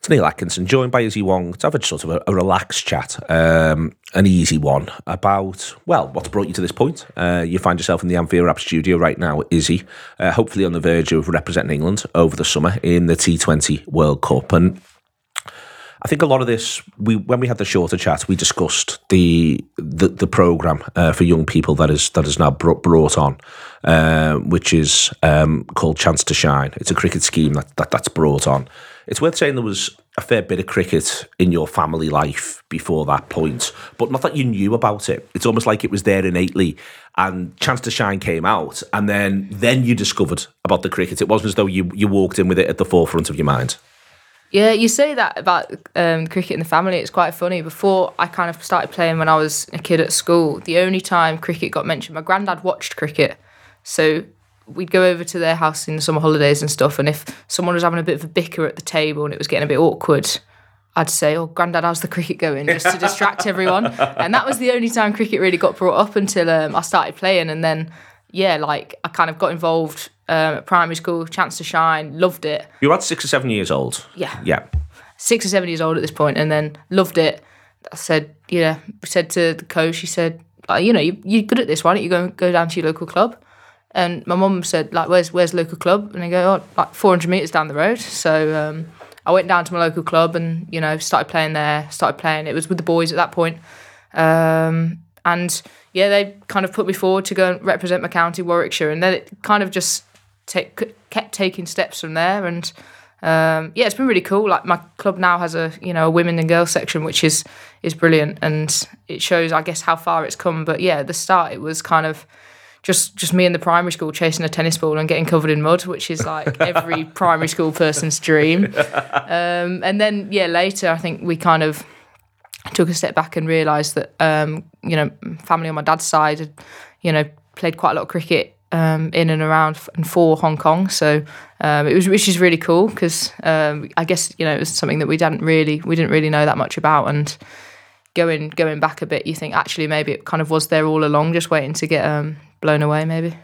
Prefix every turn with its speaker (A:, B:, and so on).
A: It's Neil Atkinson, joined by Izzy Wong, to have a sort of a relaxed chat, an easy one, about, well, what's brought you to this point. You find yourself in the Anfield Wrap studio right now, Izzy, hopefully on the verge of representing England over the summer in the T20 World Cup. And I think a lot of this, when we had the shorter chat, we discussed the programme for young people that is now brought on, which is called Chance to Shine. It's a cricket scheme that's brought on. It's worth saying there was a fair bit of cricket in your family life before that point, but not that you knew about it. It's almost like it was there innately, and Chance to Shine came out, and then you discovered about the cricket. It wasn't as though you walked in with it at the forefront of your mind.
B: Yeah, you say that about cricket in the family. It's quite funny. Before I kind of started playing when I was a kid at school, the only time cricket got mentioned, my granddad watched cricket. So we'd go over to their house in the summer holidays and stuff, and if someone was having a bit of a bicker at the table and it was getting a bit awkward, I'd say, "Oh, Grandad, how's the cricket going?" just to distract everyone. And that was the only time cricket really got brought up until I started playing. And then, I kind of got involved at primary school, Chance to Shine, loved it.
A: You were at 6 or 7 years old?
B: Yeah. 6 or 7 years old at this point, and then loved it. I said to the coach, he said, you're good at this, why don't you go down to your local club? And my mum said, where's the local club? And I go, 400 metres down the road. So I went down to my local club and, started playing there, It was with the boys at that point. They kind of put me forward to go and represent my county, Warwickshire. And then it kind of just kept taking steps from there. And it's been really cool. Like, my club now has a women and girls section, which is brilliant. And it shows, I guess, how far it's come. But yeah, at the start, it was kind of just me in the primary school chasing a tennis ball and getting covered in mud, which is like every primary school person's dream. And then, later, I think we kind of took a step back and realised that, family on my dad's side had, played quite a lot of cricket in and around and for Hong Kong. So which is really cool because I guess, it was something that we didn't really know that much about. And going back a bit, you think actually maybe it kind of was there all along, just waiting to get blown away maybe.